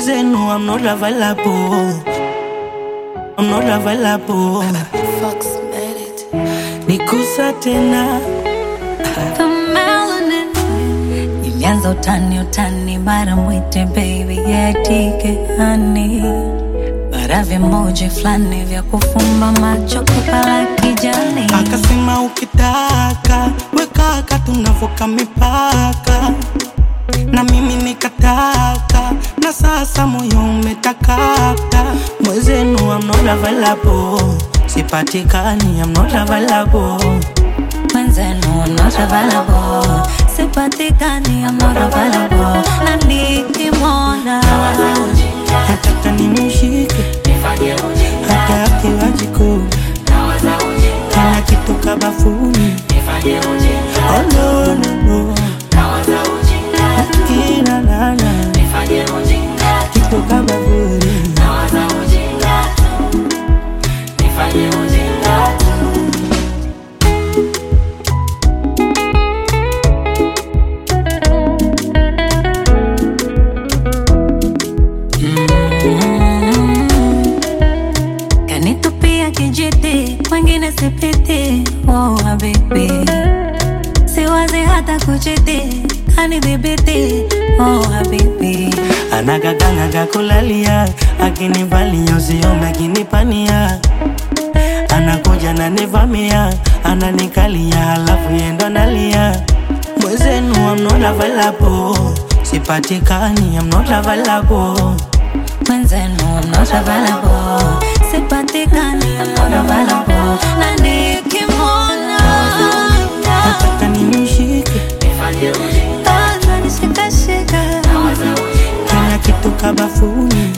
Mwezenu I'm not available. I'm not available. Fox made it. Nikusa tena The melanin. Nilianza utani mara mwite baby yetike honey. Bara vimoja flani vya kufumba macho kupala kijani. akasema ukitaka wekaka tunavuka mipaka. Na mimi nikataka na sasa moyo umetakata. Mwezenu I'm not available. Sipatikani I'm not available. Mwenzenu I'm not available. Sipatikani I'm not available. Na nikimwona Nataka nimshike hata akiwa jikoni. Kana kitoka bafuni. Oh no no no. Kina nana kitoka bafuni. Kanitupia kijiti wengine sipiti. Oh habibi, siwazi hata kuchiti. Kanidhibiti. Oh habibi, Anagaganaga kulalia, akinivalia usiome akinipania. Anakuja na nivamia, ananikalia halafu yendo nalia. Mwezenu I'm not available. Sipatikani I'm not available. mwenzenu I'm not available. Sipatikani I'm not available. Na nikimwona Nataka nimshike nishikashika. kana kitoka bafuni.